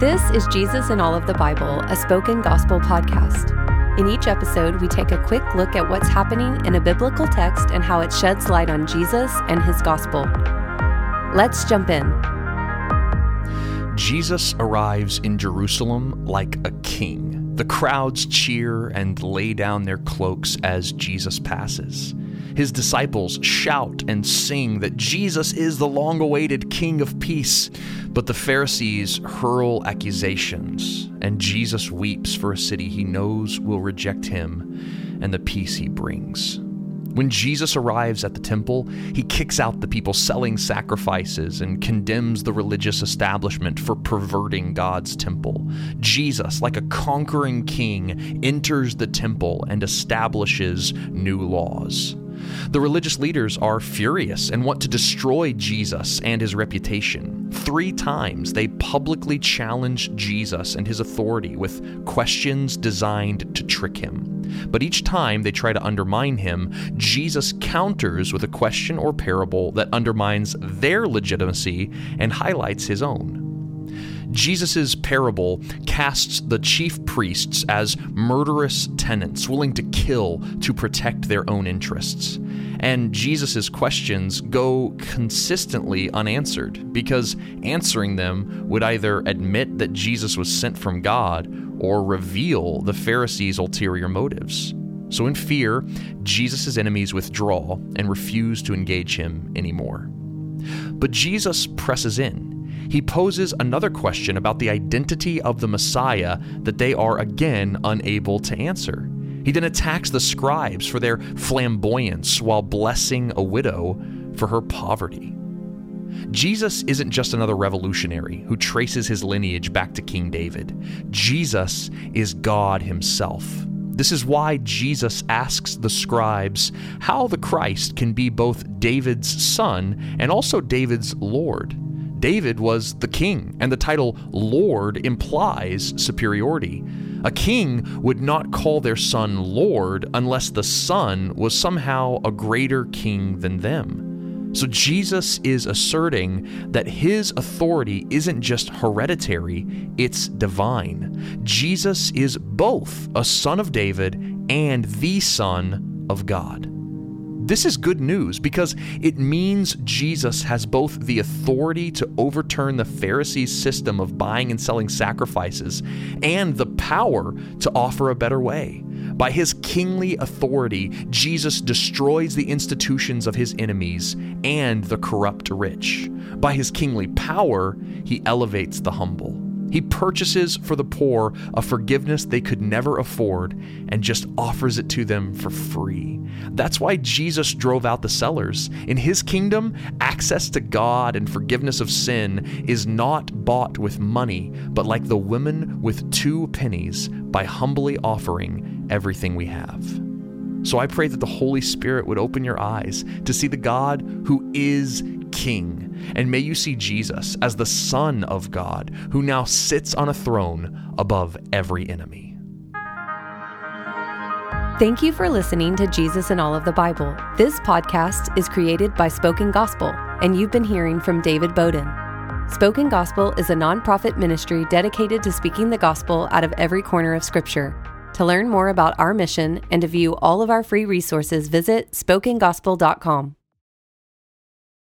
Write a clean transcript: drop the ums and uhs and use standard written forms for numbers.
This is Jesus in All of the Bible, a spoken gospel podcast. In each episode, we take a quick look at what's happening in a biblical text and how it sheds light on Jesus and his gospel. Let's jump in. Jesus arrives in Jerusalem like a king. The crowds cheer and lay down their cloaks as Jesus passes. His disciples shout and sing that Jesus is the long-awaited King of Peace. But the Pharisees hurl accusations, and Jesus weeps for a city he knows will reject him and the peace he brings. When Jesus arrives at the temple, he kicks out the people selling sacrifices and condemns the religious establishment for perverting God's temple. Jesus, like a conquering king, enters the temple and establishes new laws. The religious leaders are furious and want to destroy Jesus and his reputation. 3 times they publicly challenge Jesus and his authority with questions designed to trick him. But each time they try to undermine him, Jesus counters with a question or parable that undermines their legitimacy and highlights his own. Jesus' parable casts the chief priests as murderous tenants willing to kill to protect their own interests. And Jesus' questions go consistently unanswered because answering them would either admit that Jesus was sent from God or reveal the Pharisees' ulterior motives. So in fear, Jesus' enemies withdraw and refuse to engage him anymore. But Jesus presses in. He poses another question about the identity of the Messiah that they are again unable to answer. He then attacks the scribes for their flamboyance while blessing a widow for her poverty. Jesus isn't just another revolutionary who traces his lineage back to King David. Jesus is God himself. This is why Jesus asks the scribes how the Christ can be both David's son and also David's Lord. David was the king, and the title Lord implies superiority. A king would not call their son Lord unless the son was somehow a greater king than them. So Jesus is asserting that his authority isn't just hereditary, it's divine. Jesus is both a son of David and the Son of God. This is good news because it means Jesus has both the authority to overturn the Pharisees' system of buying and selling sacrifices and the power to offer a better way. By his kingly authority, Jesus destroys the institutions of his enemies and the corrupt rich. By his kingly power, he elevates the humble. He purchases for the poor a forgiveness they could never afford and just offers it to them for free. That's why Jesus drove out the sellers. In his kingdom, access to God and forgiveness of sin is not bought with money, but like the women with 2 pennies, by humbly offering everything we have. So I pray that the Holy Spirit would open your eyes to see the God who is King. And may you see Jesus as the Son of God, who now sits on a throne above every enemy. Thank you for listening to Jesus in All of the Bible. This podcast is created by Spoken Gospel, and you've been hearing from David Bowden. Spoken Gospel is a nonprofit ministry dedicated to speaking the gospel out of every corner of Scripture. To learn more about our mission and to view all of our free resources, visit spokengospel.com.